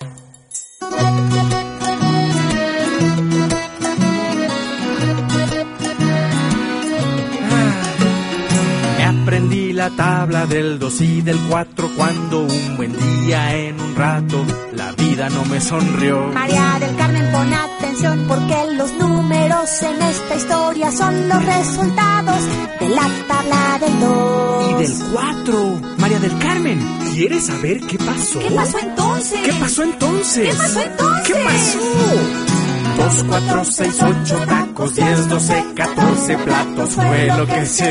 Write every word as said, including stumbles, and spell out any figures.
Aprendí la tabla del dos y del cuatro cuando un buen día en un rato la vida no me sonrió. María del Carmen, pon atención porque los números en esta historia son los resultados de la tabla del dos. Y del cuatro. María del Carmen, ¿quieres saber qué pasó? ¿Qué pasó entonces? ¿Qué pasó entonces? ¿Qué pasó entonces? ¿Qué pasó? Dos, cuatro, seis, ocho tacos, diez, doce, catorce platos fue lo que se